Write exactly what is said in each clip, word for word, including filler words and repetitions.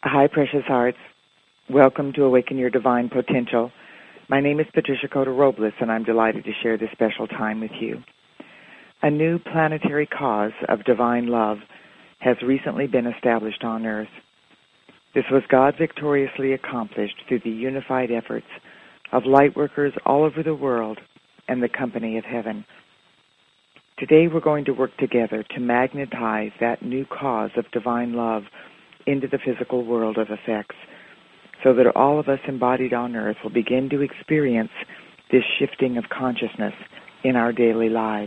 Hi, precious hearts. Welcome to Awaken Your Divine Potential. My name is Patricia Cota Robles, and I'm delighted to share this special time with you. A new planetary cause of divine love has recently been established on Earth. This was God victoriously accomplished through the unified efforts of lightworkers all over the world and the company of heaven. Today we're going to work together to magnetize that new cause of divine love into the physical world of effects, so that all of us embodied on Earth will begin to experience this shifting of consciousness in our daily lives.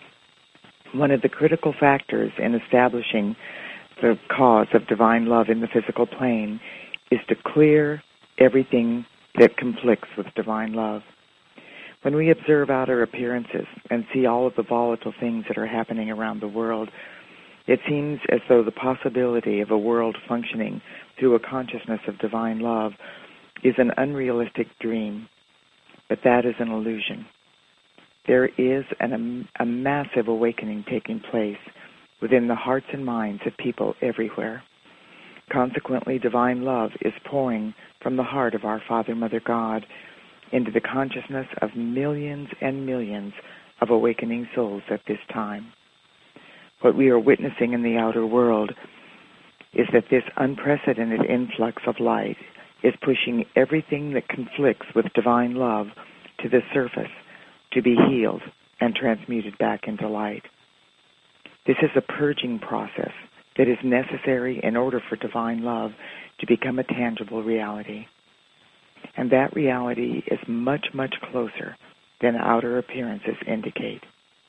One of the critical factors in establishing the cause of divine love in the physical plane is to clear everything that conflicts with divine love. When we observe outer appearances and see all of the volatile things that are happening around the world, it seems as though the possibility of a world functioning through a consciousness of divine love is an unrealistic dream, but that is an illusion. There is an, a, a massive awakening taking place within the hearts and minds of people everywhere. Consequently, divine love is pouring from the heart of our Father, Mother, God into the consciousness of millions and millions of awakening souls at this time. What we are witnessing in the outer world is that this unprecedented influx of light is pushing everything that conflicts with divine love to the surface to be healed and transmuted back into light. This is a purging process that is necessary in order for divine love to become a tangible reality. And that reality is much, much closer than outer appearances indicate.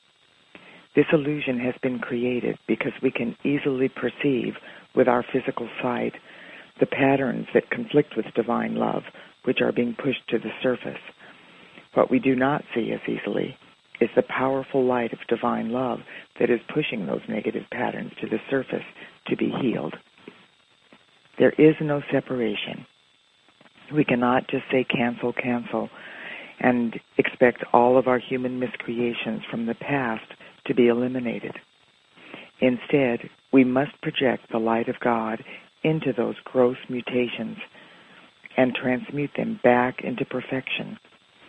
This illusion has been created because we can easily perceive with our physical sight the patterns that conflict with divine love, which are being pushed to the surface. What we do not see as easily is the powerful light of divine love that is pushing those negative patterns to the surface to be healed. There is no separation. We cannot just say cancel, cancel, and expect all of our human miscreations from the past to be eliminated. Instead, we must project the light of God into those gross mutations and transmute them back into perfection.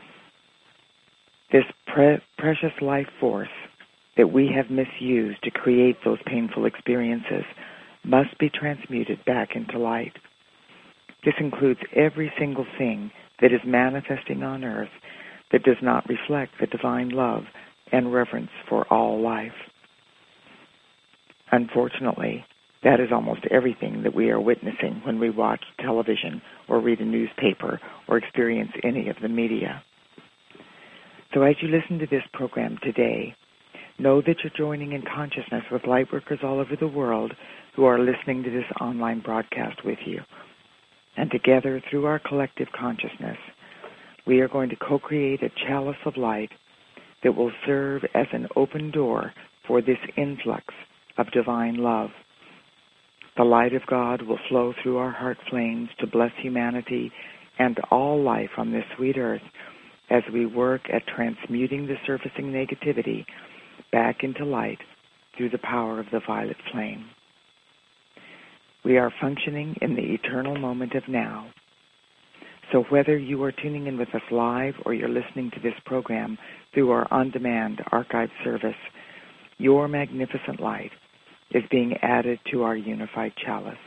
This pre- precious life force that we have misused to create those painful experiences must be transmuted back into light. This includes every single thing that is manifesting on earth that does not reflect the divine love and reverence for all life. Unfortunately, that is almost everything that we are witnessing when we watch television or read a newspaper or experience any of the media. So as you listen to this program today, know that you're joining in consciousness with lightworkers all over the world who are listening to this online broadcast with you. And together, through our collective consciousness, we are going to co-create a chalice of light that will serve as an open door for this influx of divine love. The light of God will flow through our heart flames to bless humanity and all life on this sweet earth as we work at transmuting the surfacing negativity back into light through the power of the violet flame. We are functioning in the eternal moment of now. So whether you are tuning in with us live or you're listening to this program through our on-demand archive service, your magnificent light is being added to our unified chalice.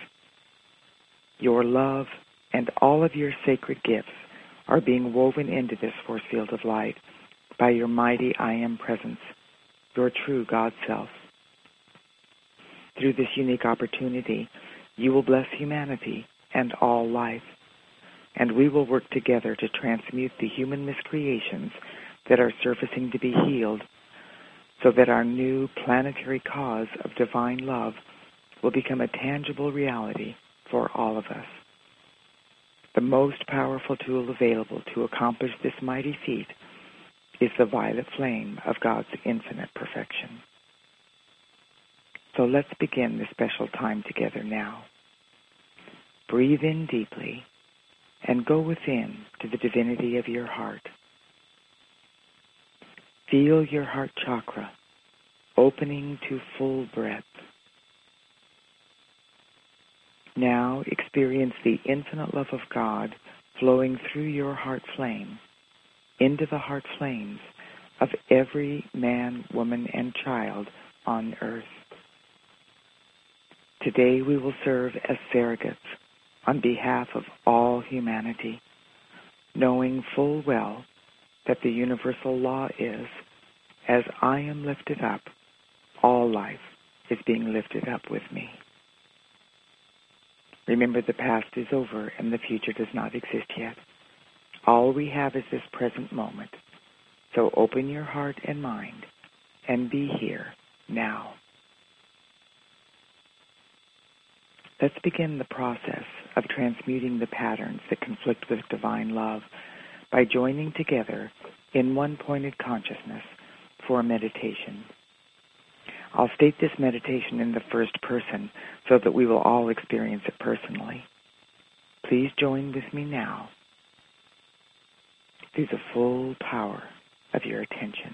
Your love and all of your sacred gifts are being woven into this force field of light by your mighty I Am presence, your true God self. Through this unique opportunity, you will bless humanity and all life, and we will work together to transmute the human miscreations that are surfacing to be healed so that our new planetary cause of divine love will become a tangible reality for all of us. The most powerful tool available to accomplish this mighty feat is the violet flame of God's infinite perfection. So let's begin this special time together now. Breathe in deeply and go within to the divinity of your heart. Feel your heart chakra opening to full breath. Now experience the infinite love of God flowing through your heart flame into the heart flames of every man, woman, and child on earth. Today we will serve as surrogates on behalf of all humanity, knowing full well that the universal law is, as I am lifted up, all life is being lifted up with me. Remember, the past is over and the future does not exist yet. All we have is this present moment. So open your heart and mind and be here now. Let's begin the process of transmuting the patterns that conflict with divine love by joining together in one pointed consciousness for a meditation. I'll state this meditation in the first person so that we will all experience it personally. Please join with me now through the full power of your attention.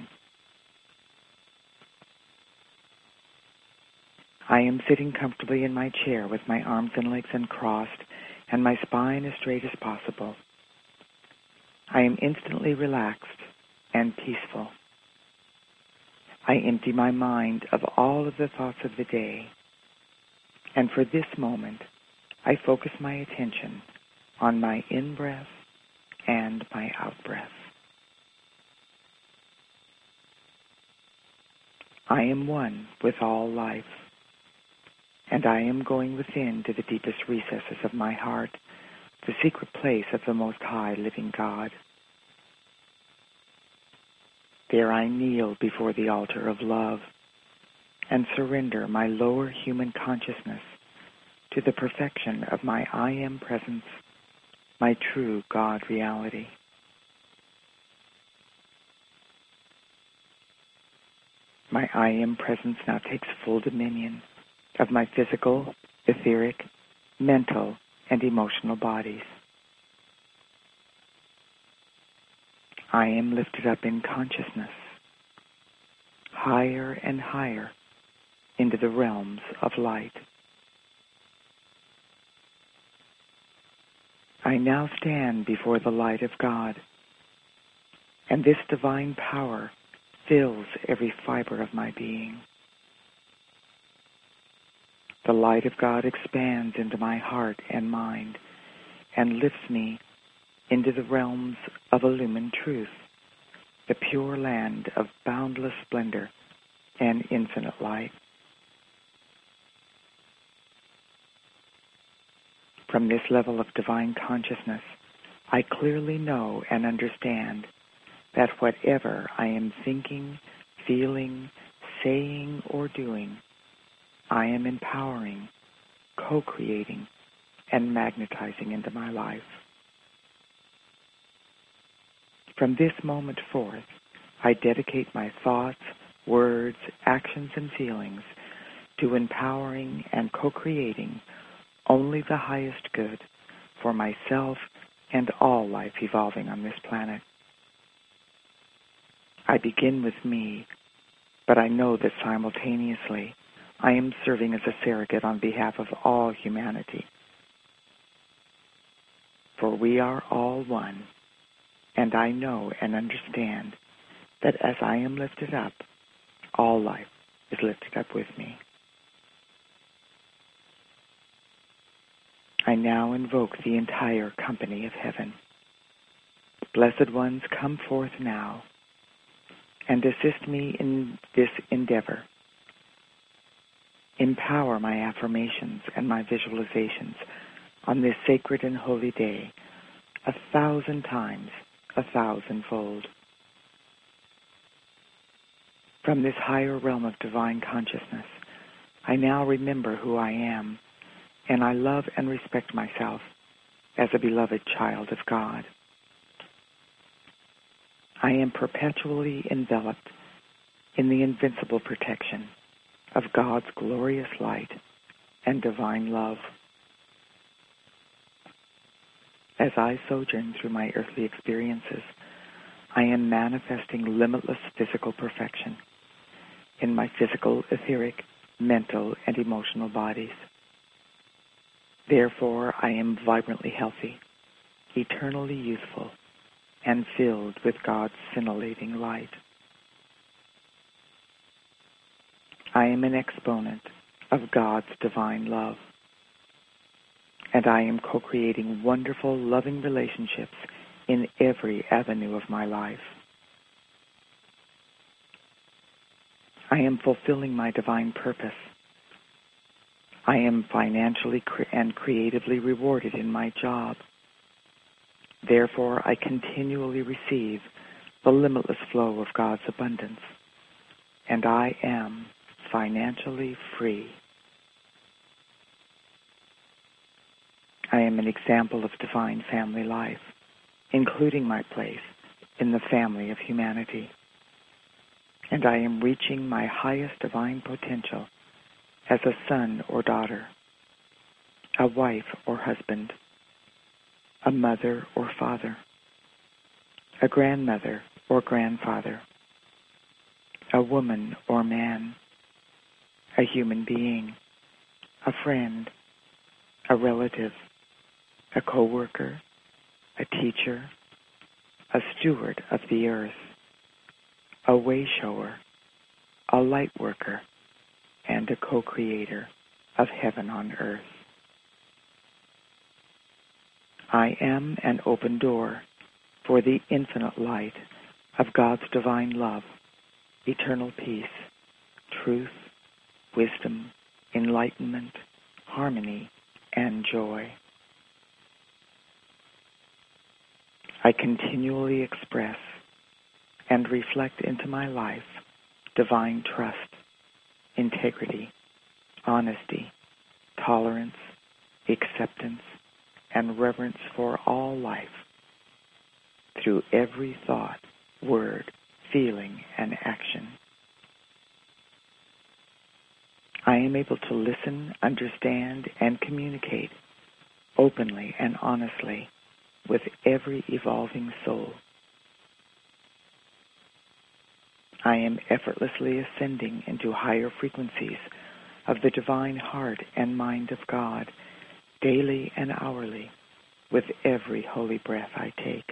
I am sitting comfortably in my chair with my arms and legs uncrossed and my spine as straight as possible. I am instantly relaxed and peaceful. I empty my mind of all of the thoughts of the day, and for this moment, I focus my attention on my in-breath and my out-breath. I am one with all life, and I am going within to the deepest recesses of my heart, the secret place of the Most High Living God. There I kneel before the altar of love and surrender my lower human consciousness to the perfection of my I Am presence, my true God reality. My I Am presence now takes full dominion of my physical, etheric, mental, and emotional bodies. I am lifted up in consciousness, higher and higher into the realms of light. I now stand before the light of God, and this divine power fills every fiber of my being. The light of God expands into my heart and mind and lifts me into the realms of illumined truth, the pure land of boundless splendor and infinite light. From this level of divine consciousness, I clearly know and understand that whatever I am thinking, feeling, saying, or doing, I am empowering, co-creating, and magnetizing into my life. From this moment forth, I dedicate my thoughts, words, actions, and feelings to empowering and co-creating only the highest good for myself and all life evolving on this planet. I begin with me, but I know that simultaneously I am serving as a surrogate on behalf of all humanity. For we are all one, and I know and understand that as I am lifted up, all life is lifted up with me. I now invoke the entire company of heaven. Blessed ones, come forth now and assist me in this endeavor. Empower my affirmations and my visualizations on this sacred and holy day a thousand times, a thousandfold. From this higher realm of divine consciousness, I now remember who I am, and I love and respect myself as a beloved child of God. I am perpetually enveloped in the invincible protection of God's glorious light and divine love. As I sojourn through my earthly experiences, I am manifesting limitless physical perfection in my physical, etheric, mental, and emotional bodies. Therefore, I am vibrantly healthy, eternally youthful, and filled with God's scintillating light. I am an exponent of God's divine love, and I am co-creating wonderful, loving relationships in every avenue of my life. I am fulfilling my divine purpose. I am financially and creatively rewarded in my job. Therefore, I continually receive the limitless flow of God's abundance, and I am financially free. I am an example of divine family life, including my place in the family of humanity. And I am reaching my highest divine potential as a son or daughter, a wife or husband, a mother or father, a grandmother or grandfather, a woman or man, a human being, a friend, a relative, a co-worker, a teacher, a steward of the earth, a way-shower, a light worker, and a co-creator of heaven on earth. I am an open door for the infinite light of God's divine love, eternal peace, truth, wisdom, enlightenment, harmony, and joy. I continually express and reflect into my life divine trust, integrity, honesty, tolerance, acceptance, and reverence for all life through every thought, word, feeling, and action. I am able to listen, understand, and communicate openly and honestly with every evolving soul. I am effortlessly ascending into higher frequencies of the divine heart and mind of God daily and hourly with every holy breath I take.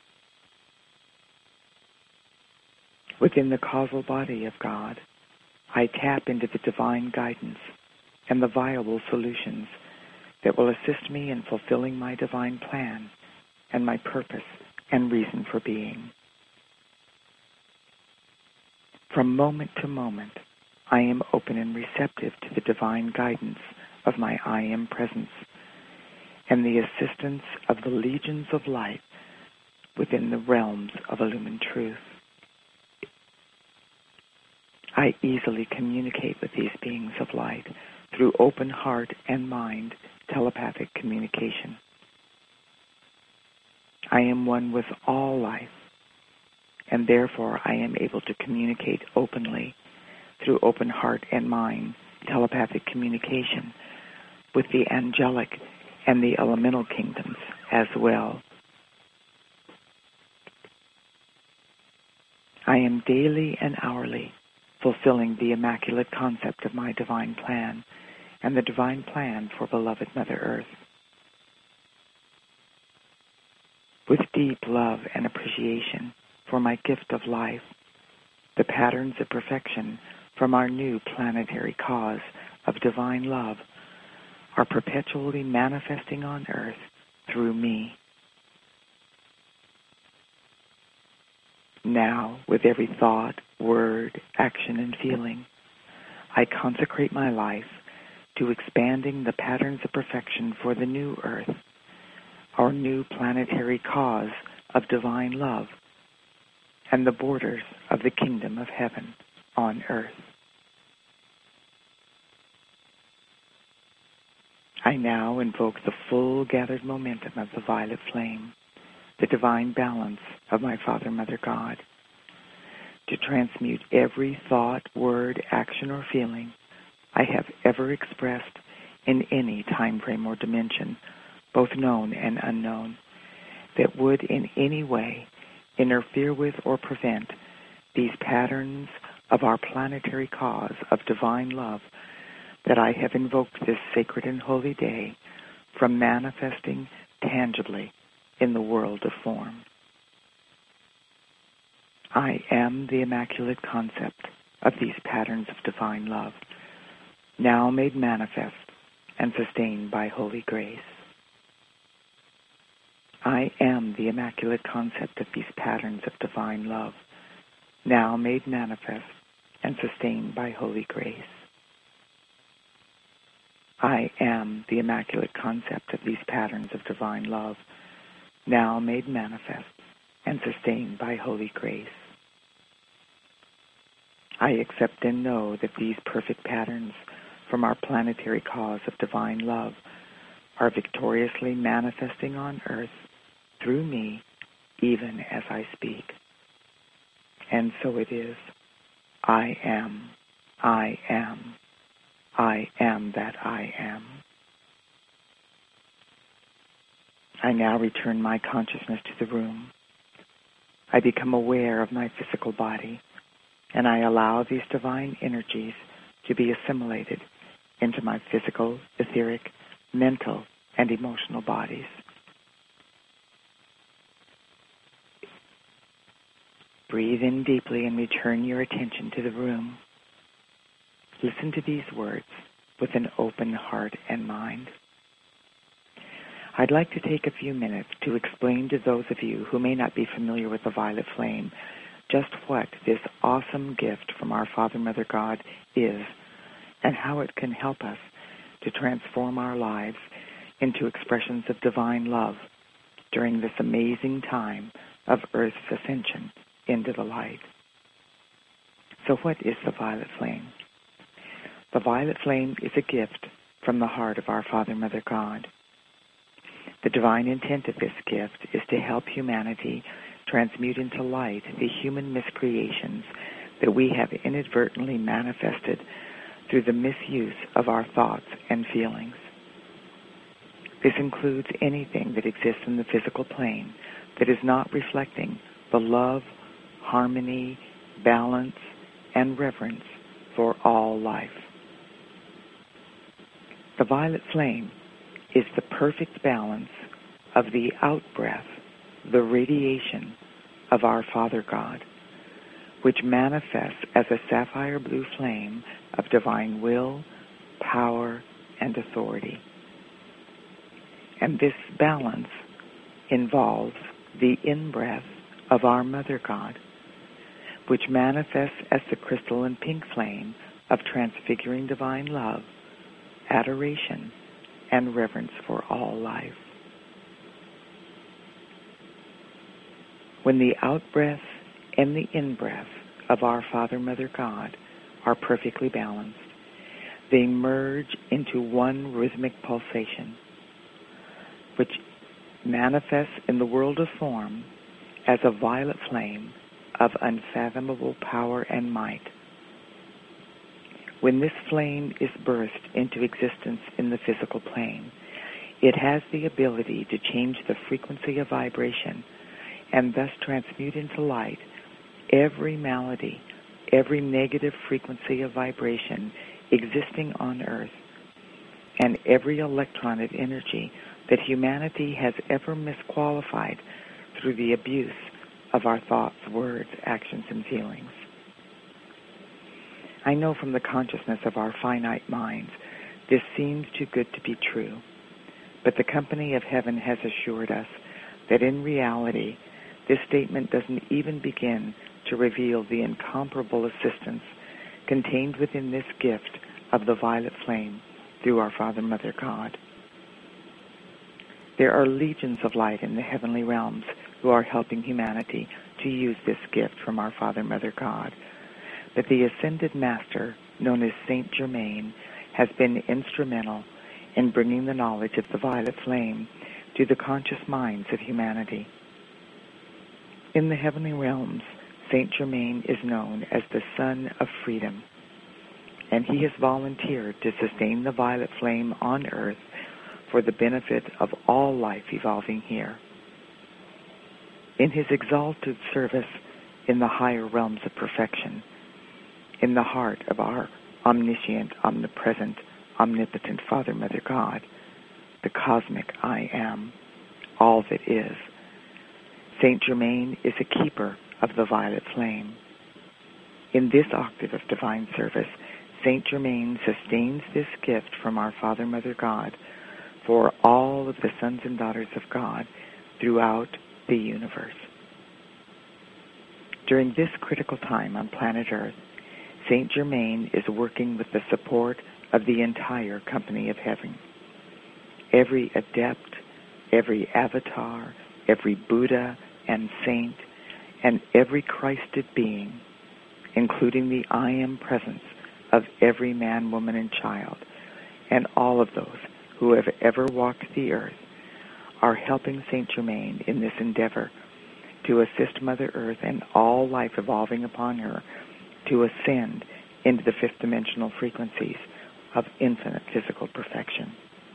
Within the causal body of God, I tap into the divine guidance and the viable solutions that will assist me in fulfilling my divine plan and my purpose and reason for being. From moment to moment, I am open and receptive to the divine guidance of my I Am presence and the assistance of the legions of light within the realms of illumined truth. I easily communicate with these beings of light through open heart and mind telepathic communication. I am one with all life, and therefore I am able to communicate openly through open heart and mind telepathic communication with the angelic and the elemental kingdoms as well. I am daily and hourly fulfilling the immaculate concept of my divine plan and the divine plan for beloved Mother Earth. With deep love and appreciation for my gift of life, the patterns of perfection from our new planetary cause of divine love are perpetually manifesting on earth through me. Now, with every thought, word, action, and feeling, I consecrate my life to expanding the patterns of perfection for the new earth, our new planetary cause of divine love, and the borders of the kingdom of heaven on earth. I now invoke the full gathered momentum of the violet flame, the divine balance of my Father, Mother, God, to transmute every thought, word, action, or feeling I have ever expressed in any time frame or dimension, both known and unknown, that would in any way interfere with or prevent these patterns of our planetary cause of divine love that I have invoked this sacred and holy day from manifesting tangibly in the world of form. I am the immaculate concept of these patterns of divine love, now made manifest and sustained by holy grace. I am the immaculate concept of these patterns of divine love, now made manifest and sustained by holy grace. I am the immaculate concept of these patterns of divine love, now made manifest and sustained by holy grace. I accept and know that these perfect patterns from our planetary cause of divine love are victoriously manifesting on earth through me even as I speak. And so it is. I am, I am, I am that I am. I now return my consciousness to the room. I become aware of my physical body, and I allow these divine energies to be assimilated into my physical, etheric, mental, and emotional bodies. Breathe in deeply and return your attention to the room. Listen to these words with an open heart and mind. I'd like to take a few minutes to explain to those of you who may not be familiar with the violet flame just what this awesome gift from our Father, Mother, God is, and how it can help us to transform our lives into expressions of divine love during this amazing time of Earth's ascension into the light. So what is the violet flame? The violet flame is a gift from the heart of our Father, Mother, God. The divine intent of this gift is to help humanity transmute into light the human miscreations that we have inadvertently manifested through the misuse of our thoughts and feelings. This includes anything that exists in the physical plane that is not reflecting the love, harmony, balance, and reverence for all life. The violet flame is the perfect balance of the out-breath, the radiation of our Father God, which manifests as a sapphire blue flame of divine will, power, and authority. And this balance involves the in-breath of our Mother God, which manifests as the crystalline pink flame of transfiguring divine love, adoration, and reverence for all life. When the out-breath and the in-breath of our Father, Mother, God are perfectly balanced, they merge into one rhythmic pulsation, which manifests in the world of form as a violet flame of unfathomable power and might. When this flame is birthed into existence in the physical plane, it has the ability to change the frequency of vibration and thus transmute into light every malady, every negative frequency of vibration existing on Earth, and every electron of energy that humanity has ever misqualified through the abuse of our thoughts, words, actions, and feelings. I know from the consciousness of our finite minds this seems too good to be true, but the company of heaven has assured us that in reality this statement doesn't even begin to reveal the incomparable assistance contained within this gift of the violet flame through our Father, Mother, God. There are legions of light in the heavenly realms who are helping humanity to use this gift from our Father, Mother, God. But the ascended master, known as Saint Germain, has been instrumental in bringing the knowledge of the violet flame to the conscious minds of humanity. In the heavenly realms, Saint Germain is known as the Son of Freedom, and he has volunteered to sustain the violet flame on earth for the benefit of all life evolving here. In his exalted service in the higher realms of perfection, in the heart of our omniscient, omnipresent, omnipotent Father, Mother, God, the cosmic I Am, all that is. Saint Germain is a keeper of the violet flame. In this octave of divine service, Saint Germain sustains this gift from our Father, Mother, God for all of the sons and daughters of God throughout the universe. During this critical time on planet Earth, Saint Germain is working with the support of the entire company of heaven. Every adept, every avatar, every Buddha and saint, and every Christed being, including the I Am presence of every man, woman, and child, and all of those who have ever walked the earth, are helping Saint Germain in this endeavor to assist Mother Earth and all life evolving upon her to ascend into the fifth dimensional frequencies of infinite physical perfection.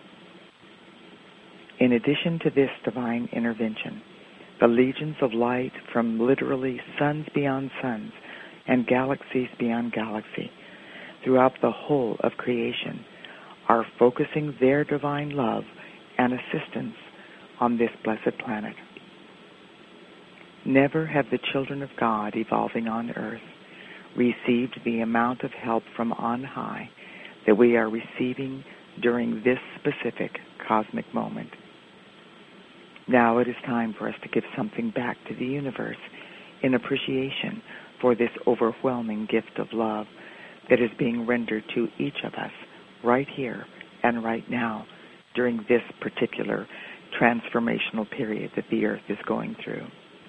In addition to this divine intervention, the legions of light from literally suns beyond suns and galaxies beyond galaxy throughout the whole of creation are focusing their divine love and assistance on this blessed planet. Never have the children of God evolving on earth received the amount of help from on high that we are receiving during this specific cosmic moment. Now it is time for us to give something back to the universe in appreciation for this overwhelming gift of love that is being rendered to each of us right here and right now during this particular transformational period that the earth is going through.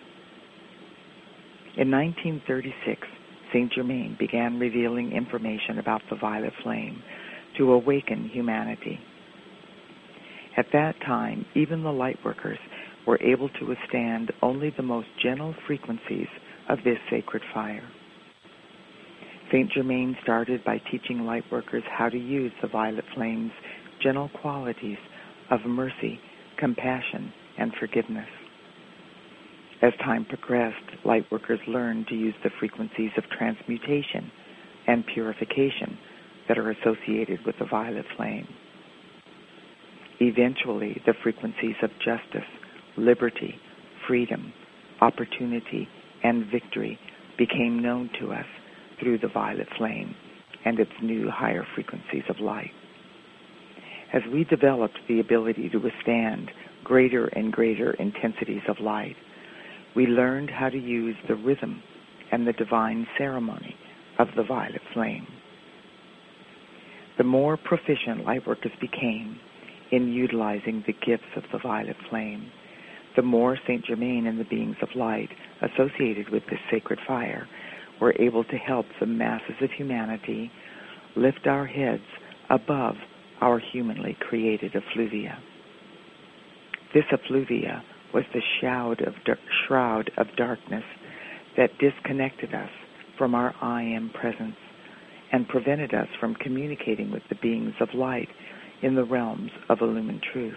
In nineteen thirty-six, Saint Germain began revealing information about the violet flame to awaken humanity. At that time, even the light workers were able to withstand only the most gentle frequencies of this sacred fire. Saint Germain started by teaching light workers how to use the violet flame's gentle qualities of mercy, compassion, and forgiveness. As time progressed, light workers learned to use the frequencies of transmutation and purification that are associated with the violet flame. Eventually, the frequencies of justice, liberty, freedom, opportunity, and victory became known to us through the violet flame and its new higher frequencies of light. As we developed the ability to withstand greater and greater intensities of light, we learned how to use the rhythm and the divine ceremony of the violet flame. The more proficient lightworkers became in utilizing the gifts of the violet flame, the more Saint Germain and the beings of light associated with this sacred fire were able to help the masses of humanity lift our heads above our humanly created effluvia. This effluvia was the shroud of, shroud of darkness that disconnected us from our I Am presence and prevented us from communicating with the beings of light in the realms of illumined truth.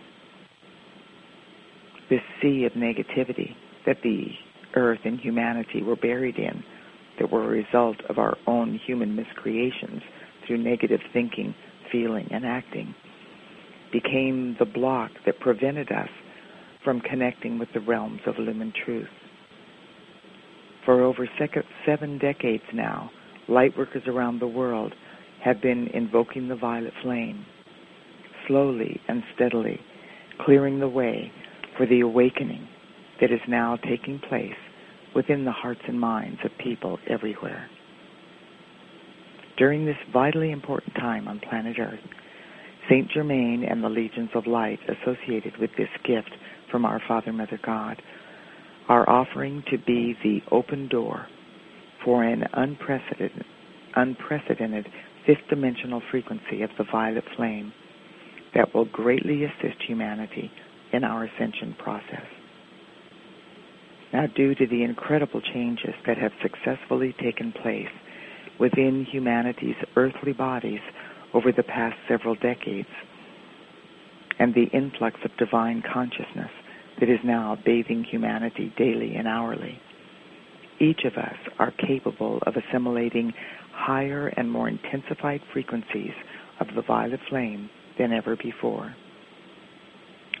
This sea of negativity that the earth and humanity were buried in, that were a result of our own human miscreations through negative thinking, feeling, and acting, became the block that prevented us from connecting with the realms of illumined truth. For over seven decades now, lightworkers around the world have been invoking the violet flame, slowly and steadily clearing the way for the awakening that is now taking place within the hearts and minds of people everywhere. During this vitally important time on planet Earth, Saint Germain and the legions of light associated with this gift from our Father, Mother, God are offering to be the open door for an unprecedented, unprecedented fifth dimensional frequency of the violet flame that will greatly assist humanity in our ascension process. Now, due to the incredible changes that have successfully taken place within humanity's earthly bodies over the past several decades, and the influx of divine consciousness that is now bathing humanity daily and hourly, each of us are capable of assimilating higher and more intensified frequencies of the violet flame than ever before.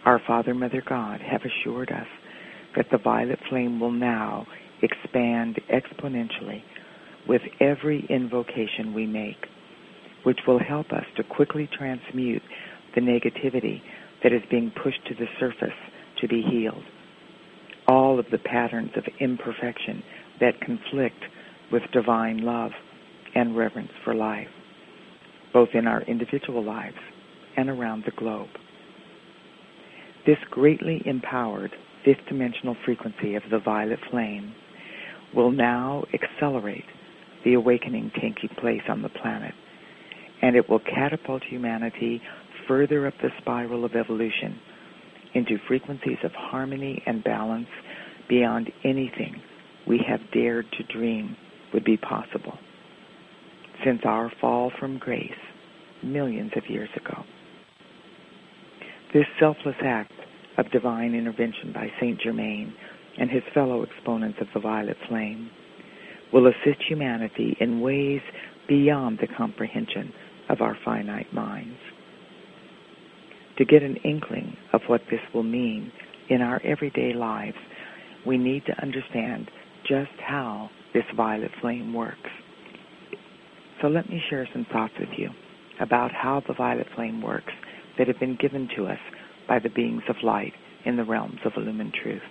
Our Father, Mother God have assured us that the violet flame will now expand exponentially with every invocation we make, which will help us to quickly transmute the negativity that is being pushed to the surface to be healed. All of the patterns of imperfection that conflict with divine love and reverence for life, both in our individual lives and around the globe. This greatly empowered fifth dimensional frequency of the violet flame will now accelerate the awakening taking place on the planet, and it will catapult humanity further up the spiral of evolution into frequencies of harmony and balance beyond anything we have dared to dream would be possible since our fall from grace millions of years ago. This selfless act of divine intervention by Saint Germain and his fellow exponents of the violet flame will assist humanity in ways beyond the comprehension of our finite minds. To get an inkling of what this will mean in our everyday lives, we need to understand just how this violet flame works. So let me share some thoughts with you about how the violet flame works that have been given to us by the beings of light in the realms of illumined truth.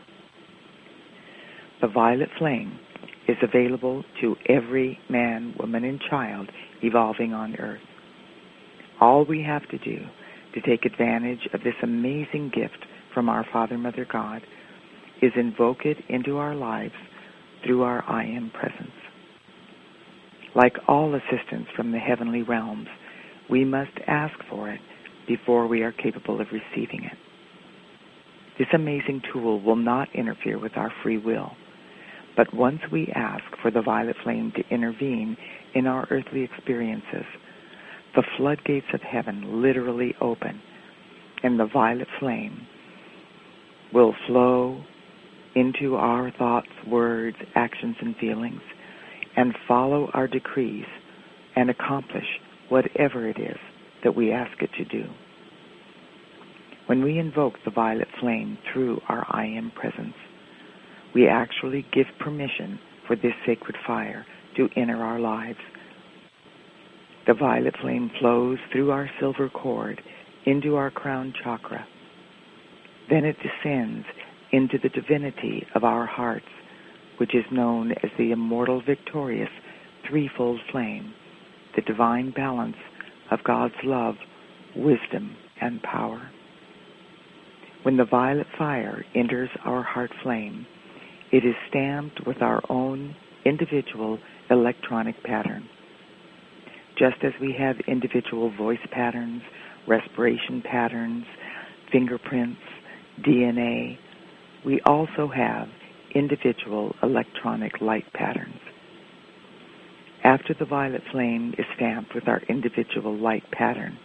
The violet flame is available to every man, woman, and child evolving on Earth. All we have to do to take advantage of this amazing gift from our Father, Mother God is invoke it into our lives through our I Am presence. Like all assistance from the heavenly realms, we must ask for it before we are capable of receiving it. This amazing tool will not interfere with our free will, but once we ask for the violet flame to intervene in our earthly experiences, the floodgates of heaven literally open, and the violet flame will flow into our thoughts, words, actions, and feelings, and follow our decrees and accomplish whatever it is that we ask it to do. When we invoke the violet flame through our I Am presence, we actually give permission for this sacred fire to enter our lives. The violet flame flows through our silver cord into our crown chakra. Then it descends into the divinity of our hearts, which is known as the immortal, victorious, threefold flame, the divine balance of God's love, wisdom, and power. When the violet fire enters our heart flame, it is stamped with our own individual electronic pattern. Just as we have individual voice patterns, respiration patterns, fingerprints, D N A, we also have individual electronic light patterns. After the violet flame is stamped with our individual light pattern,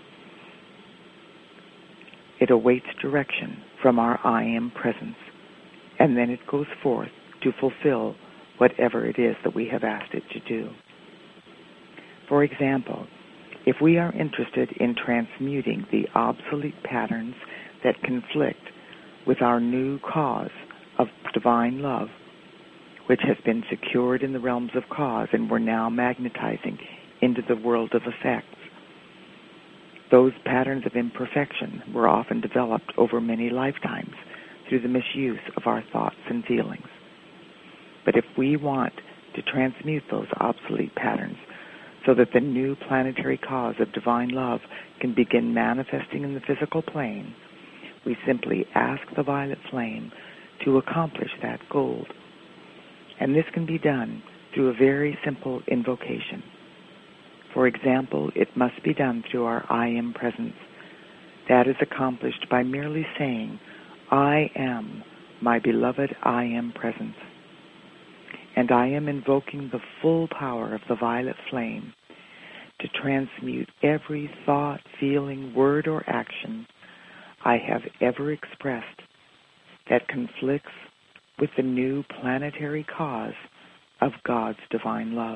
it awaits direction from our I Am presence, and then it goes forth to fulfill whatever it is that we have asked it to do. For example, if we are interested in transmuting the obsolete patterns that conflict with our new cause of divine love, which has been secured in the realms of cause and we're now magnetizing into the world of effects, those patterns of imperfection were often developed over many lifetimes through the misuse of our thoughts and feelings. But if we want to transmute those obsolete patterns so that the new planetary cause of divine love can begin manifesting in the physical plane, we simply ask the violet flame to accomplish that goal. And this can be done through a very simple invocation. For example, it must be done through our I Am presence. That is accomplished by merely saying, I am my beloved I Am presence. And I am invoking the full power of the violet flame to transmute every thought, feeling, word, or action I have ever expressed that conflicts with the new planetary cause of God's divine love.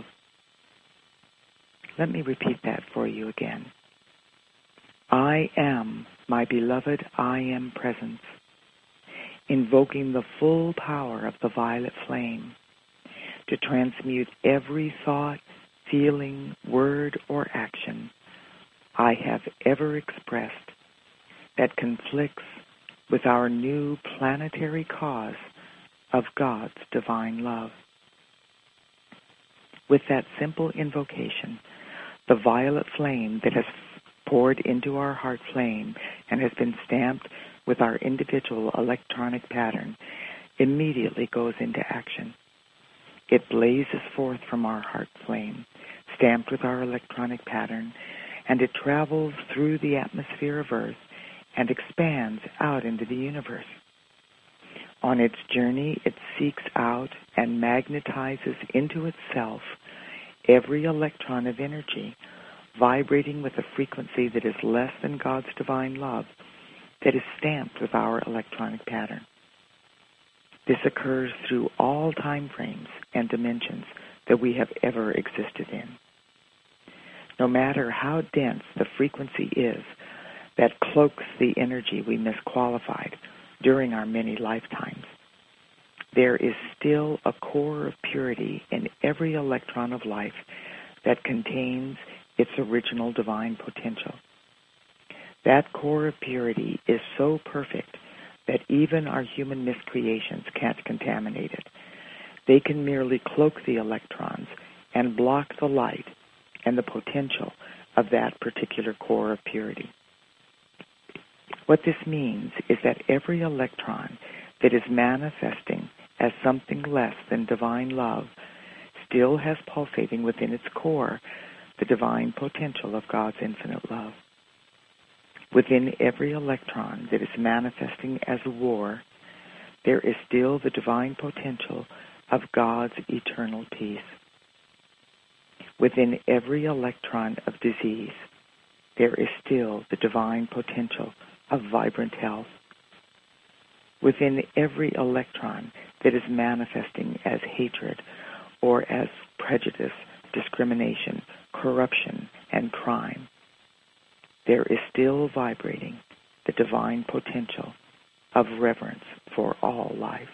Let me repeat that for you again. I am my beloved I Am Presence, invoking the full power of the violet flame to transmute every thought, feeling, word, or action I have ever expressed that conflicts with our new planetary cause of God's divine love. With that simple invocation, the violet flame that has poured into our heart flame and has been stamped with our individual electronic pattern immediately goes into action. It blazes forth from our heart flame, stamped with our electronic pattern, and it travels through the atmosphere of Earth and expands out into the universe. On its journey, it seeks out and magnetizes into itself every electron of energy vibrating with a frequency that is less than God's divine love that is stamped with our electronic pattern. This occurs through all time frames and dimensions that we have ever existed in. No matter how dense the frequency is that cloaks the energy we misqualified during our many lifetimes, there is still a core of purity in every electron of life that contains its original divine potential. That core of purity is so perfect that even our human miscreations can't contaminate it. They can merely cloak the electrons and block the light and the potential of that particular core of purity. What this means is that every electron that is manifesting as something less than divine love still has pulsating within its core the divine potential of God's infinite love. Within every electron that is manifesting as a war, there is still the divine potential of God's eternal peace. Within every electron of disease, there is still the divine potential of vibrant health. Within every electron that is manifesting as hatred or as prejudice, discrimination, corruption, and crime, there is still vibrating the divine potential of reverence for all life.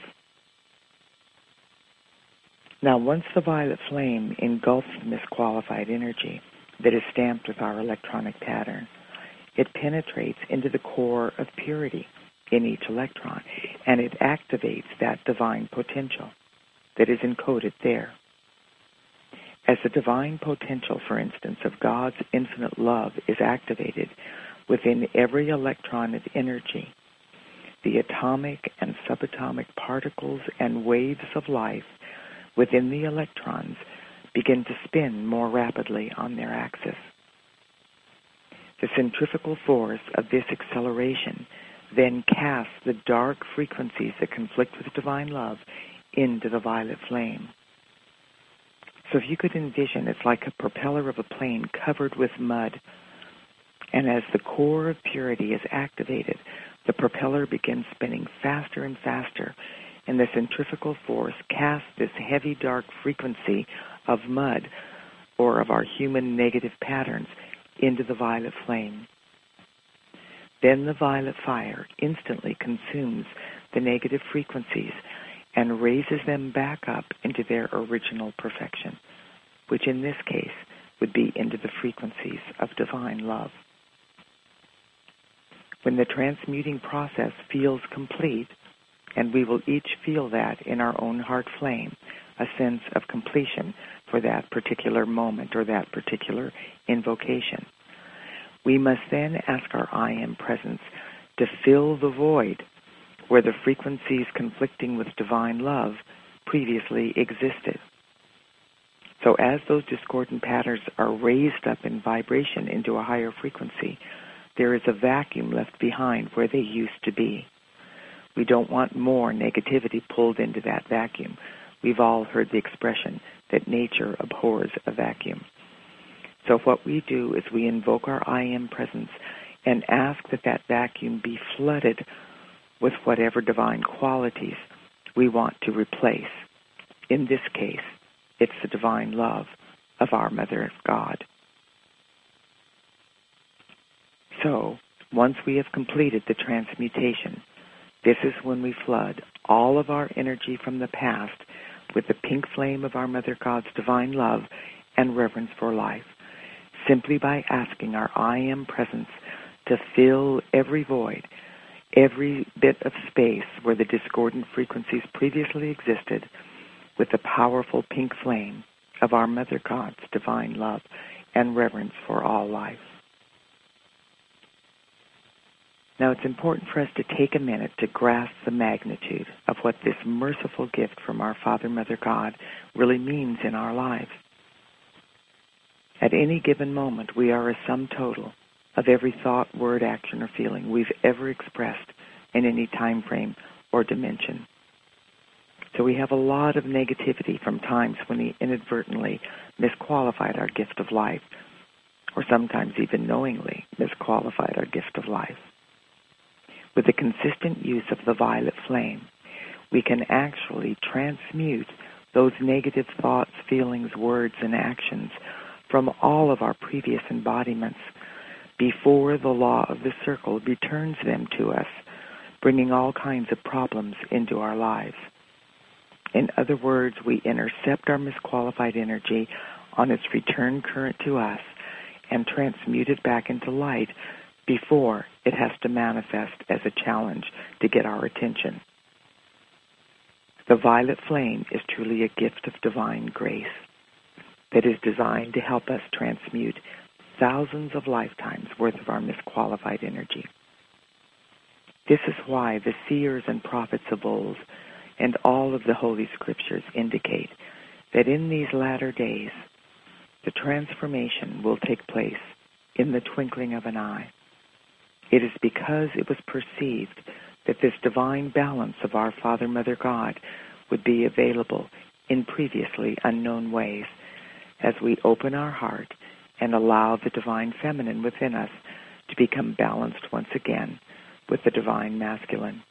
Now, once the violet flame engulfs the misqualified energy that is stamped with our electronic pattern, it penetrates into the core of purity in each electron, and it activates that divine potential that is encoded there. As the divine potential, for instance, of God's infinite love is activated within every electron of energy, the atomic and subatomic particles and waves of life within the electrons begin to spin more rapidly on their axis. The centrifugal force of this acceleration then casts the dark frequencies that conflict with divine love into the violet flame. So if you could envision, it's like a propeller of a plane covered with mud. And as the core of purity is activated, the propeller begins spinning faster and faster, and the centrifugal force casts this heavy, dark frequency of mud or of our human negative patterns into the violet flame. Then the violet fire instantly consumes the negative frequencies and raises them back up into their original perfection, which in this case would be into the frequencies of divine love. When the transmuting process feels complete, and we will each feel that in our own heart flame, a sense of completion for that particular moment or that particular invocation, we must then ask our I Am Presence to fill the void where the frequencies conflicting with divine love previously existed. So as those discordant patterns are raised up in vibration into a higher frequency, there is a vacuum left behind where they used to be. We don't want more negativity pulled into that vacuum. We've all heard the expression that nature abhors a vacuum. So what we do is we invoke our I Am Presence and ask that that vacuum be flooded with whatever divine qualities we want to replace. In this case, it's the divine love of our Mother God. So Once we have completed the transmutation, this is when we flood all of our energy from the past with the pink flame of our Mother God's divine love and reverence for life, simply by asking our I Am presence to fill every void, every bit of space where the discordant frequencies previously existed, with the powerful pink flame of our Mother God's divine love and reverence for all life. Now, it's important for us to take a minute to grasp the magnitude of what this merciful gift from our Father, Mother God really means in our lives. At any given moment, we are a sum total of every thought, word, action, or feeling we've ever expressed in any time frame or dimension. So we have a lot of negativity from times when we inadvertently misqualified our gift of life, or sometimes even knowingly misqualified our gift of life. With the consistent use of the violet flame, we can actually transmute those negative thoughts, feelings, words, and actions from all of our previous embodiments before the law of the circle returns them to us, bringing all kinds of problems into our lives. In other words, we intercept our misqualified energy on its return current to us and transmute it back into light before it has to manifest as a challenge to get our attention. The violet flame is truly a gift of divine grace that is designed to help us transmute thousands of lifetimes worth of our misqualified energy. This is why the seers and prophets of old and all of the Holy Scriptures indicate that in these latter days, the transformation will take place in the twinkling of an eye. It is because it was perceived that this divine balance of our Father, Mother God would be available in previously unknown ways as we open our heart and allow the divine feminine within us to become balanced once again with the divine masculine.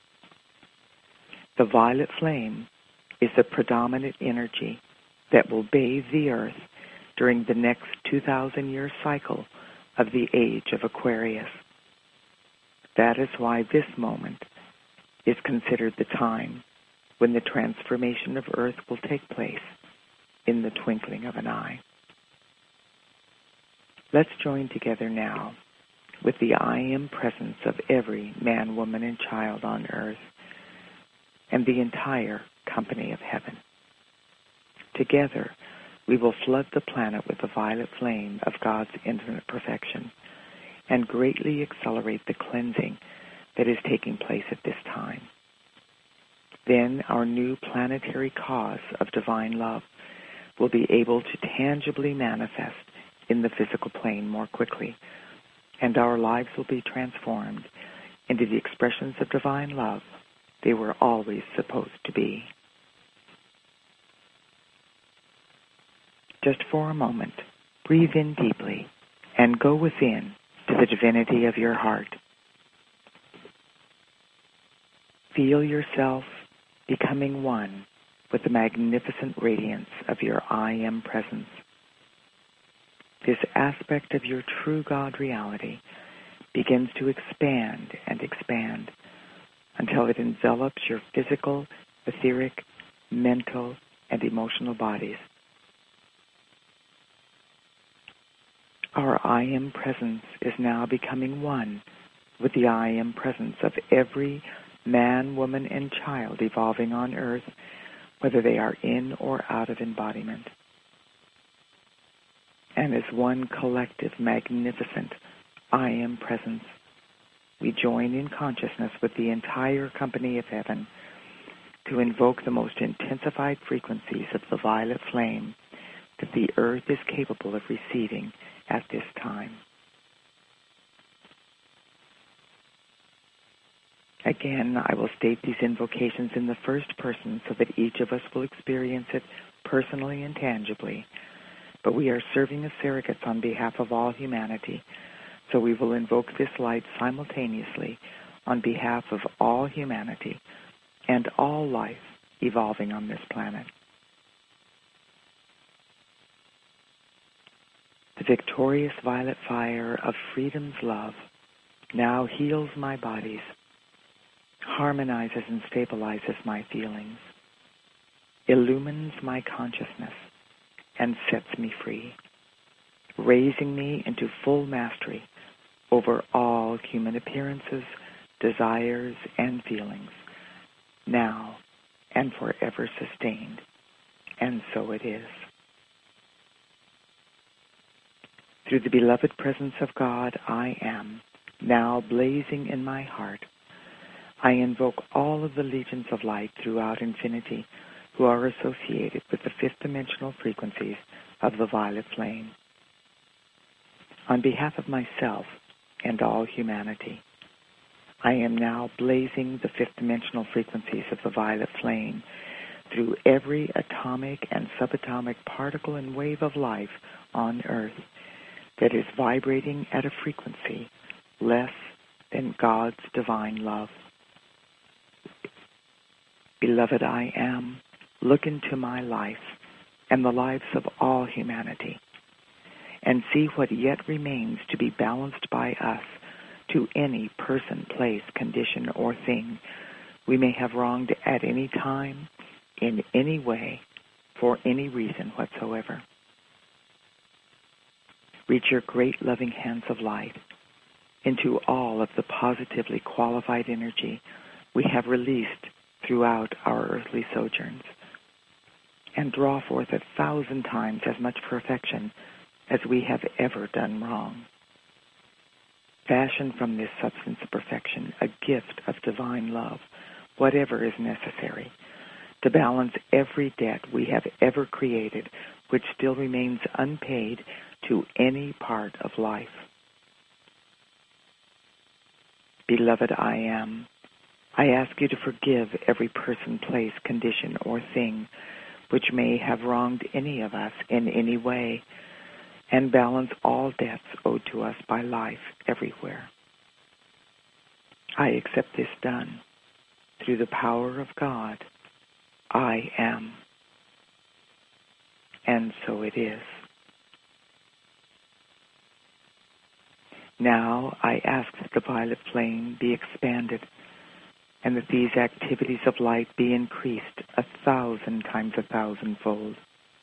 The violet flame is the predominant energy that will bathe the earth during the next two thousand year cycle of the age of Aquarius. That is why this moment is considered the time when the transformation of earth will take place in the twinkling of an eye. Let's join together now with the I Am presence of every man, woman, and child on earth and the entire company of heaven. Together, we will flood the planet with the violet flame of God's infinite perfection and greatly accelerate the cleansing that is taking place at this time. Then our new planetary cause of divine love will be able to tangibly manifest in the physical plane more quickly, and our lives will be transformed into the expressions of divine love they were always supposed to be. Just for a moment, breathe in deeply and go within to the divinity of your heart. Feel yourself becoming one with the magnificent radiance of your I Am presence. This aspect of your true God reality begins to expand and expand until it envelops your physical, etheric, mental, and emotional bodies. Our I Am presence is now becoming one with the I Am presence of every man, woman, and child evolving on earth, whether they are in or out of embodiment. And as one collective, magnificent I Am presence, we join in consciousness with the entire company of heaven to invoke the most intensified frequencies of the violet flame that the earth is capable of receiving at this time. Again, I will state these invocations in the first person so that each of us will experience it personally and tangibly. But we are serving as surrogates on behalf of all humanity, so we will invoke this light simultaneously on behalf of all humanity and all life evolving on this planet. The victorious violet fire of freedom's love now heals my bodies, harmonizes and stabilizes my feelings, illumines my consciousness, and sets me free, raising me into full mastery over all human appearances, desires, and feelings, now and forever sustained. And so it is. Through the beloved presence of God, I am, now blazing in my heart, I invoke all of the legions of light throughout infinity who are associated with the fifth dimensional frequencies of the violet flame. On behalf of myself and all humanity, I am now blazing the fifth dimensional frequencies of the violet flame through every atomic and subatomic particle and wave of life on Earth that is vibrating at a frequency less than God's divine love. Beloved, I am, look into my life and the lives of all humanity and see what yet remains to be balanced by us to any person, place, condition, or thing we may have wronged at any time, in any way, for any reason whatsoever. Reach your great loving hands of light into all of the positively qualified energy we have released throughout our earthly sojourns, and draw forth a thousand times as much perfection as we have ever done wrong. Fashion from this substance of perfection a gift of divine love, whatever is necessary, to balance every debt we have ever created which still remains unpaid to any part of life. Beloved, I am. I ask you to forgive every person, place, condition, or thing which may have wronged any of us in any way, and balance all debts owed to us by life everywhere. I accept this done through the power of God. I am. And so it is. Now I ask that the violet flame be expanded and that these activities of light be increased a thousand times a thousandfold.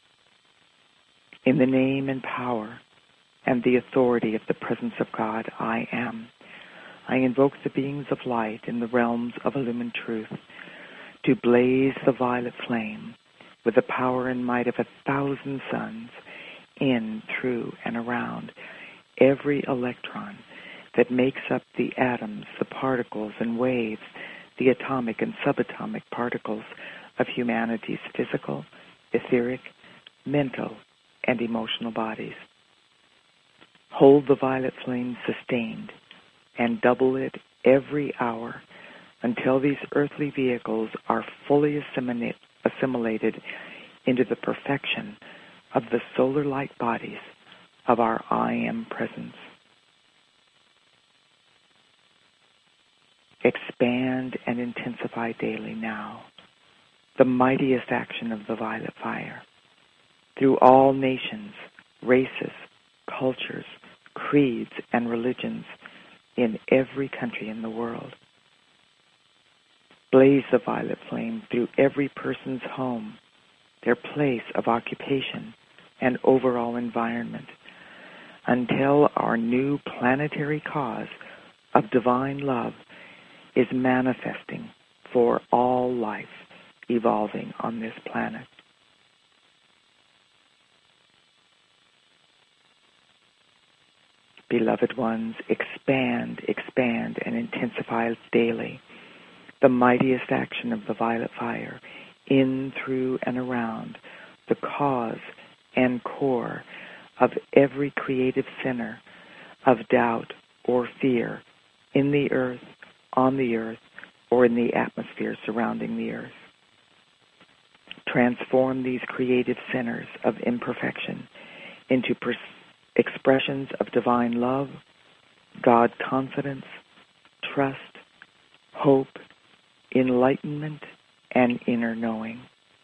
In the name and power and the authority of the presence of God, I am. I invoke the beings of light in the realms of illumined truth to blaze the violet flame with the power and might of a thousand suns in, through, and around every electron that makes up the atoms, the particles and waves, the atomic and subatomic particles of humanity's physical, etheric, mental, and emotional bodies. Hold the violet flame sustained and double it every hour until these earthly vehicles are fully assimilate, assimilated into the perfection of the solar light bodies of our I Am presence. Expand and intensify daily now the mightiest action of the violet fire through all nations, races, cultures, creeds, and religions in every country in the world. Blaze the violet flame through every person's home, their place of occupation, and overall environment until our new planetary cause of divine love is manifesting for all life evolving on this planet. Beloved ones, expand, expand, and intensify daily the mightiest action of the violet fire in, through, and around the cause and core of every creative center of doubt or fear in the earth, on the earth, or in the atmosphere surrounding the earth. Transform these creative centers of imperfection into pers- expressions of divine love, God confidence, trust, hope, enlightenment, and inner knowing.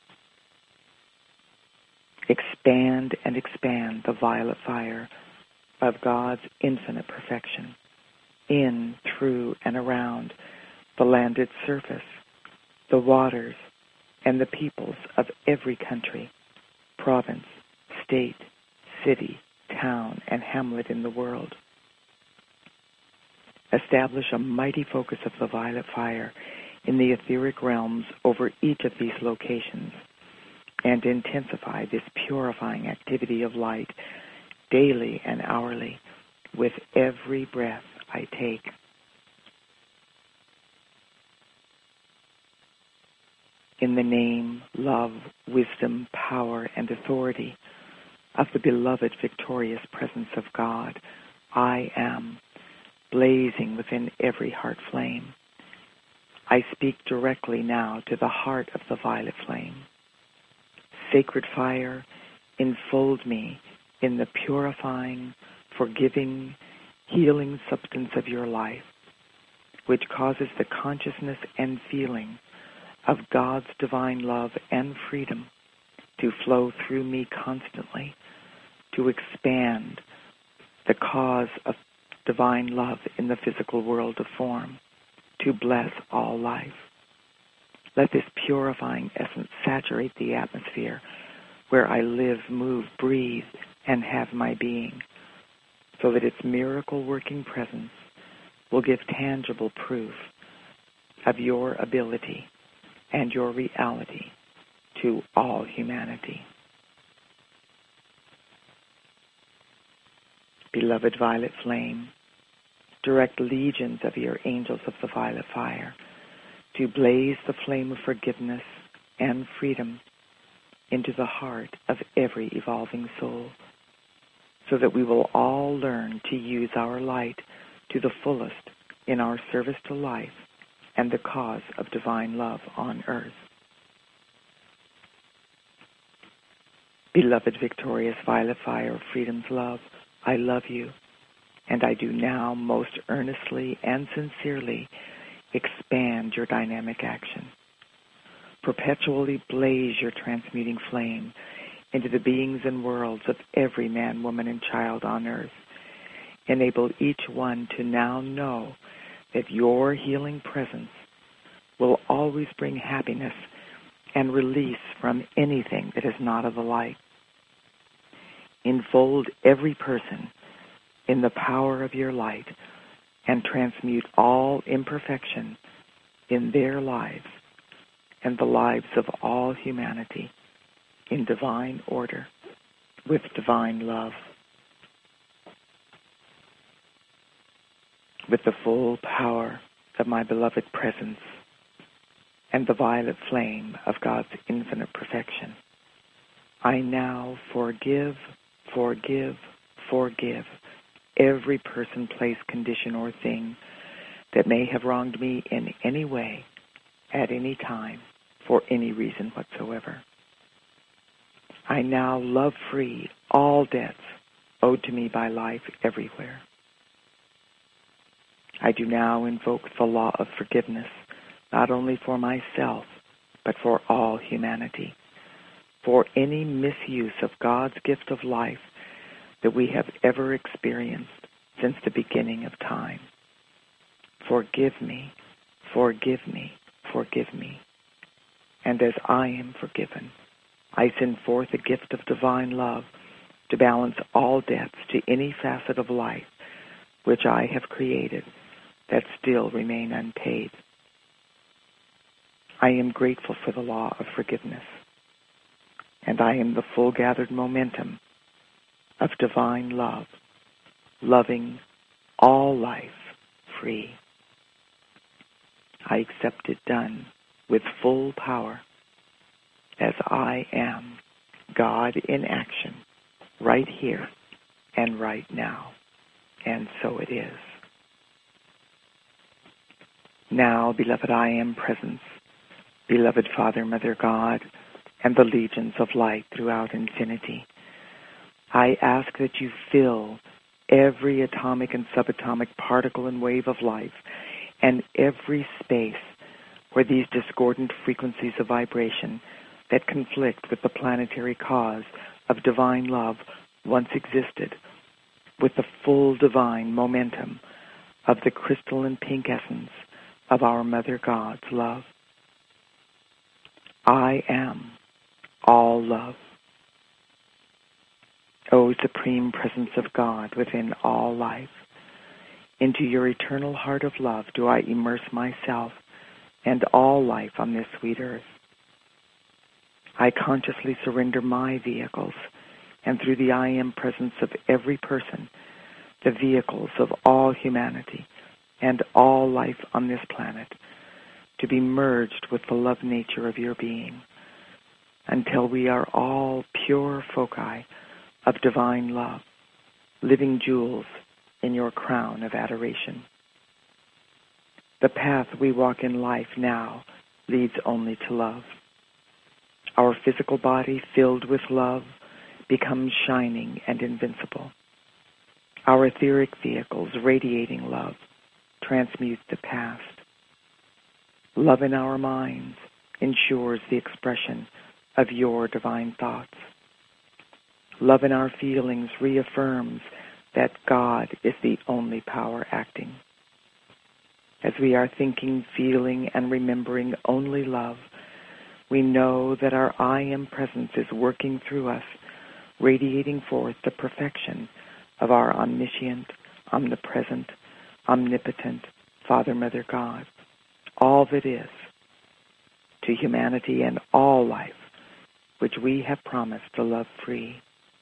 Expand and expand the violet fire of God's infinite perfection in, through, and around the landed surface, the waters, and the peoples of every country, province, state, city, town, and hamlet in the world. Establish a mighty focus of the violet fire in the etheric realms over each of these locations, and intensify this purifying activity of light daily and hourly with every breath I take. In the name, love, wisdom, power, and authority of the beloved victorious presence of God, I am, blazing within every heart flame. I speak directly now to the heart of the violet flame. Sacred fire, enfold me in the purifying, forgiving, healing substance of your life, which causes the consciousness and feeling of God's divine love and freedom to flow through me constantly, to expand the cause of divine love in the physical world of form, to bless all life. Let this purifying essence saturate the atmosphere where I live, move, breathe, and have my being, so that its miracle-working presence will give tangible proof of your ability and your reality to all humanity. Beloved violet flame, direct legions of your angels of the violet fire to blaze the flame of forgiveness and freedom into the heart of every evolving soul, so that we will all learn to use our light to the fullest in our service to life and the cause of divine love on earth. Beloved victorious violet fire of freedom's love, I love you, and I do now most earnestly and sincerely expand your dynamic action. Perpetually blaze your transmuting flame into the beings and worlds of every man, woman, and child on earth. Enable each one to now know that your healing presence will always bring happiness and release from anything that is not of the light. Enfold every person in the power of your light and transmute all imperfection in their lives and the lives of all humanity in divine order with divine love. With the full power of my beloved presence and the violet flame of God's infinite perfection, I now forgive, forgive, forgive every person, place, condition, or thing that may have wronged me in any way, at any time, for any reason whatsoever. I now love free all debts owed to me by life everywhere. I do now invoke the law of forgiveness, not only for myself, but for all humanity, for any misuse of God's gift of life that we have ever experienced since the beginning of time. Forgive me, forgive me, forgive me. And as I am forgiven, I send forth a gift of divine love to balance all debts to any facet of life which I have created that still remain unpaid. I am grateful for the law of forgiveness, and I am the full gathered momentum of divine love, loving all life free. I accept it done with full power, as I am God in action right here and right now, and so it is. Now, beloved I am presence, beloved Father, Mother God, and the legions of light throughout infinity, I ask that you fill every atomic and subatomic particle and wave of life and every space where these discordant frequencies of vibration that conflict with the planetary cause of divine love once existed, with the full divine momentum of the crystalline pink essence of our Mother God's love. I am all love. O Supreme Presence of God within all life, into your eternal heart of love do I immerse myself and all life on this sweet earth. I consciously surrender my vehicles, and through the I Am presence of every person, the vehicles of all humanity and all life on this planet, to be merged with the love nature of your being, until we are all pure foci of divine love, living jewels in your crown of adoration. The path we walk in life now leads only to love. Our physical body, filled with love, becomes shining and invincible. Our etheric vehicles, radiating love, transmute the past. Love in our minds ensures the expression of your divine thoughts. Love in our feelings reaffirms that God is the only power acting. As we are thinking, feeling, and remembering only love, we know that our I Am presence is working through us, radiating forth the perfection of our omniscient, omnipresent, omnipotent Father, Mother, God, all that is, to humanity and all life, which we have promised to love free.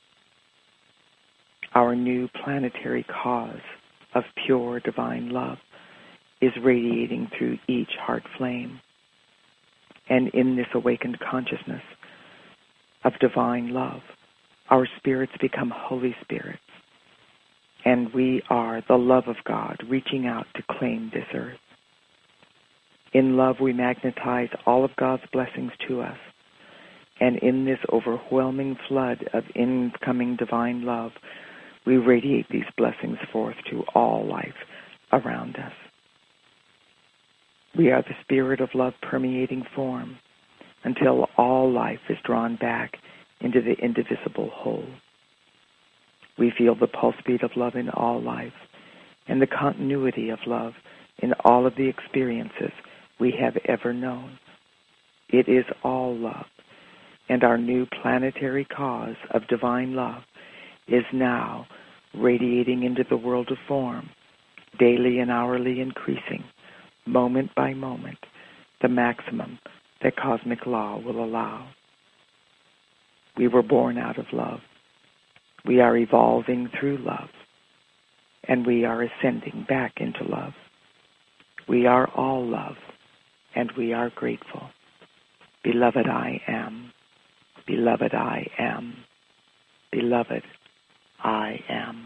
Our new planetary cause of pure divine love is radiating through each heart flame. And in this awakened consciousness of divine love, our spirits become Holy Spirits. And we are the love of God reaching out to claim this earth. In love, we magnetize all of God's blessings to us. And in this overwhelming flood of incoming divine love, we radiate these blessings forth to all life around us. We are the spirit of love permeating form until all life is drawn back into the indivisible whole. We feel the pulse beat of love in all life and the continuity of love in all of the experiences we have ever known. It is all love, and our new planetary cause of divine love is now radiating into the world of form, daily and hourly increasing, moment by moment, the maximum that cosmic law will allow. We were born out of love. We are evolving through love, and we are ascending back into love. We are all love, and we are grateful. Beloved, I am. Beloved, I am. Beloved, I am.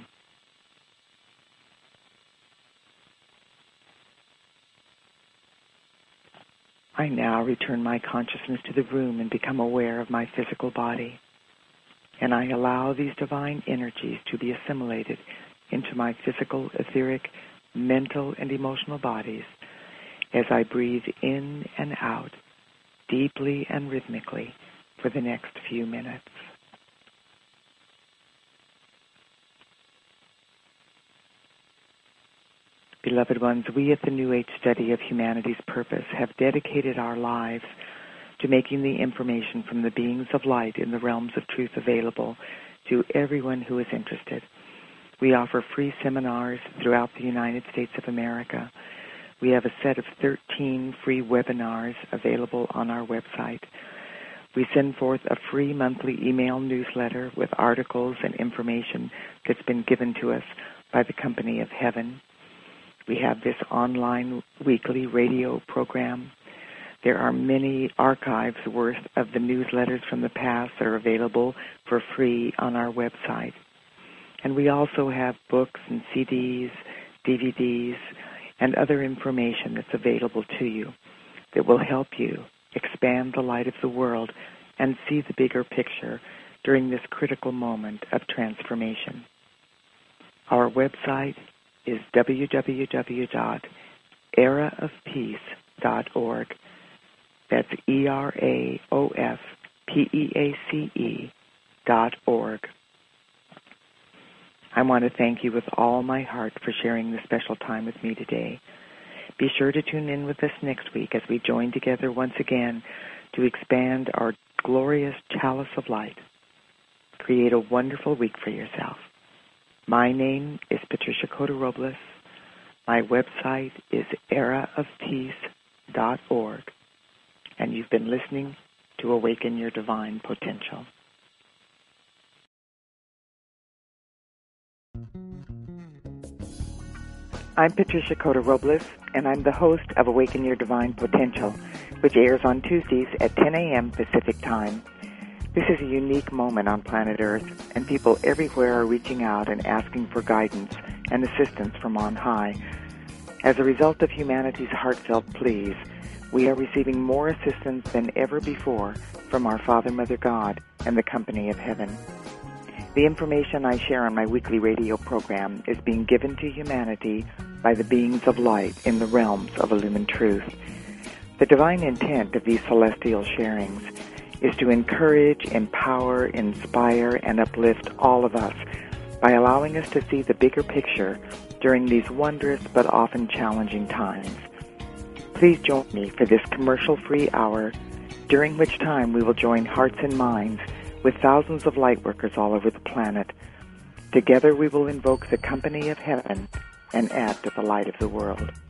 I now return my consciousness to the room and become aware of my physical body. And I allow these divine energies to be assimilated into my physical, etheric, mental, and emotional bodies as I breathe in and out deeply and rhythmically for the next few minutes. Beloved ones, we at the New Age Study of Humanity's Purpose have dedicated our lives to making the information from the beings of light in the realms of truth available to everyone who is interested. We offer free seminars throughout the United States of America. We have a set of thirteen free webinars available on our website. We send forth a free monthly email newsletter with articles and information that's been given to us by the Company of Heaven. We have this online weekly radio program. There are many archives worth of the newsletters from the past that are available for free on our website. And we also have books and C Ds, D V Ds, and other information that's available to you that will help you expand the light of the world and see the bigger picture during this critical moment of transformation. Our website is w w w dot era of peace dot org. That's E R A O F P E A C E dot org. I want to thank you with all my heart for sharing this special time with me today. Be sure to tune in with us next week as we join together once again to expand our glorious chalice of light. Create a wonderful week for yourself. My name is Patricia Cota Robles. My website is era of peace dot org. And you've been listening to Awaken Your Divine Potential. I'm Patricia Cota Robles, and I'm the host of Awaken Your Divine Potential, which airs on Tuesdays at ten a.m. Pacific Time. This is a unique moment on planet Earth, and people everywhere are reaching out and asking for guidance and assistance from on high. As a result of humanity's heartfelt pleas, we are receiving more assistance than ever before from our Father, Mother, God, and the company of heaven. The information I share on my weekly radio program is being given to humanity by the beings of light in the realms of illumined truth. The divine intent of these celestial sharings is to encourage, empower, inspire, and uplift all of us by allowing us to see the bigger picture during these wondrous but often challenging times. Please join me for this commercial-free hour, during which time we will join hearts and minds with thousands of light workers all over the planet. Together we will invoke the company of heaven and add to the light of the world.